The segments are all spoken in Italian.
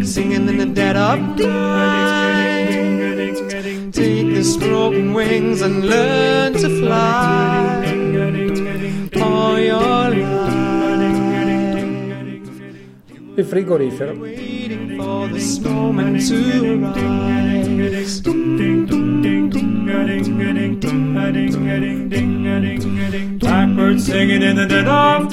singing in the dead of night. Take the broken wings and learn to fly all your life. Il frigorifero. Waiting for this moment to arise. Blackbirds singing in the dead of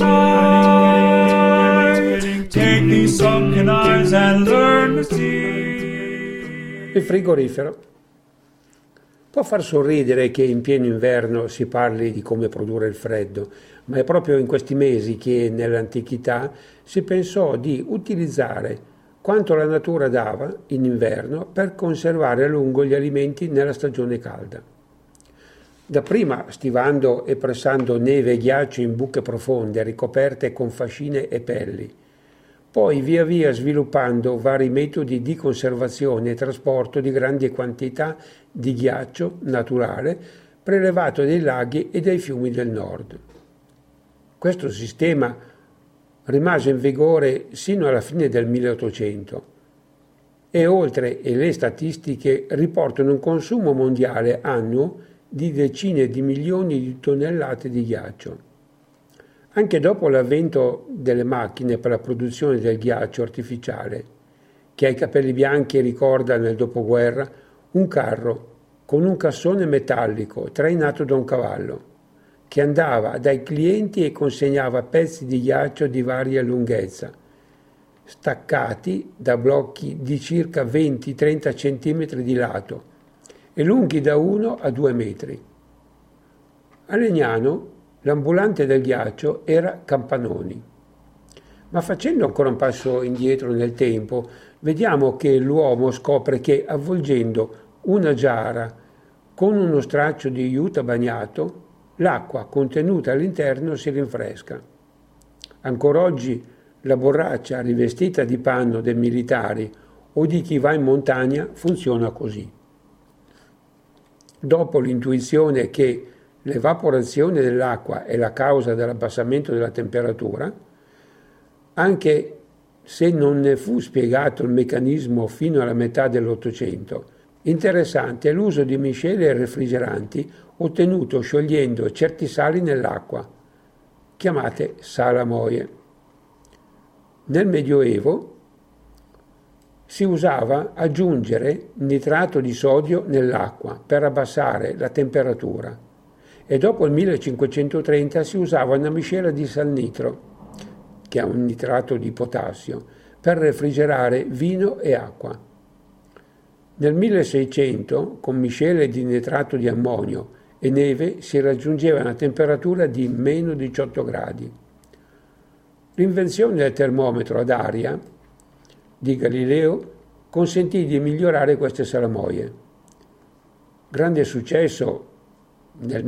night. Take these sunken eyes and learn to see. Il frigorifero. Può far sorridere che in pieno inverno si parli di come produrre il freddo, ma è proprio in questi mesi che nell'antichità si pensò di utilizzare quanto la natura dava in inverno per conservare a lungo gli alimenti nella stagione calda. Dapprima stivando e pressando neve e ghiaccio in buche profonde ricoperte con fascine e pelli, poi via via sviluppando vari metodi di conservazione e trasporto di grandi quantità di ghiaccio naturale prelevato dai laghi e dai fiumi del nord. Questo sistema rimase in vigore sino alla fine del 1800 e le statistiche riportano un consumo mondiale annuo di decine di milioni di tonnellate di ghiaccio. Anche dopo l'avvento delle macchine per la produzione del ghiaccio artificiale, che ai capelli bianchi ricorda nel dopoguerra un carro con un cassone metallico trainato da un cavallo, che andava dai clienti e consegnava pezzi di ghiaccio di varia lunghezza, staccati da blocchi di circa 20-30 cm di lato e lunghi da 1 a 2 metri. A Legnano l'ambulante del ghiaccio era Campanoni. Ma facendo ancora un passo indietro nel tempo, vediamo che l'uomo scopre che avvolgendo una giara con uno straccio di juta bagnato, l'acqua contenuta all'interno si rinfresca. Ancora oggi la borraccia rivestita di panno dei militari o di chi va in montagna funziona così. Dopo l'intuizione che l'evaporazione dell'acqua è la causa dell'abbassamento della temperatura, anche se non ne fu spiegato il meccanismo fino alla metà dell'Ottocento, interessante è l'uso di miscele e refrigeranti ottenuto sciogliendo certi sali nell'acqua, chiamate salamoie. Nel Medioevo si usava aggiungere nitrato di sodio nell'acqua per abbassare la temperatura e dopo il 1530 si usava una miscela di salnitro, che è un nitrato di potassio, per refrigerare vino e acqua. Nel 1600, con miscele di nitrato di ammonio e neve, si raggiungeva una temperatura di meno 18 gradi. L'invenzione del termometro ad aria di Galileo consentì di migliorare queste salamoie. Grande successo nel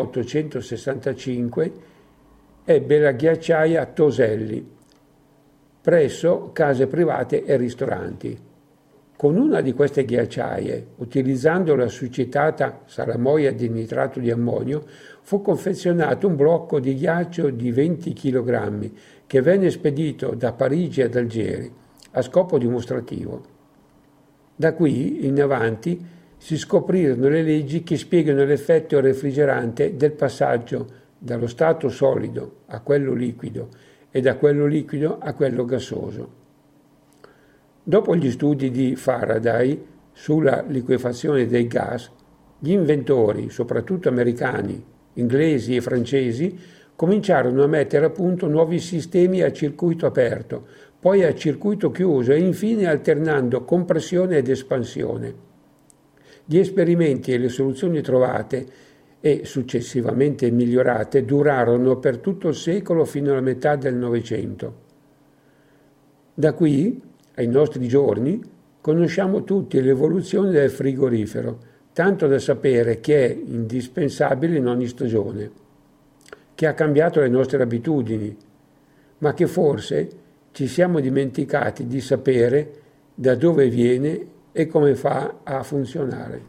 1865 ebbe la ghiacciaia Toselli presso case private e ristoranti. Con una di queste ghiacciaie, utilizzando la succitata salamoia di nitrato di ammonio, fu confezionato un blocco di ghiaccio di 20 kg che venne spedito da Parigi ad Algeri a scopo dimostrativo. Da qui in avanti si scoprirono le leggi che spiegano l'effetto refrigerante del passaggio dallo stato solido a quello liquido e da quello liquido a quello gassoso. Dopo gli studi di Faraday sulla liquefazione dei gas, gli inventori, soprattutto americani, inglesi e francesi, cominciarono a mettere a punto nuovi sistemi a circuito aperto, poi a circuito chiuso e infine alternando compressione ed espansione. Gli esperimenti e le soluzioni trovate e successivamente migliorate durarono per tutto il secolo fino alla metà del Novecento. Da qui, ai nostri giorni, conosciamo tutti l'evoluzione del frigorifero, tanto da sapere che è indispensabile in ogni stagione, che ha cambiato le nostre abitudini, ma che forse ci siamo dimenticati di sapere da dove viene e come fa a funzionare.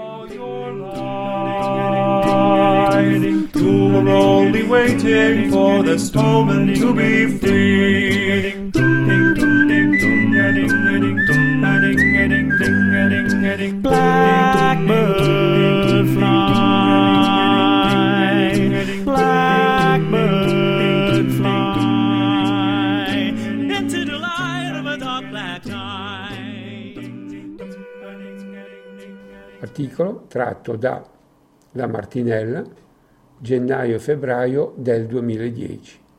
You were only waiting for this moment to be free. Blackbird fly, blackbird fly into the light of a dark black night. Articolo tratto da La Martinella, gennaio-febbraio del 2010.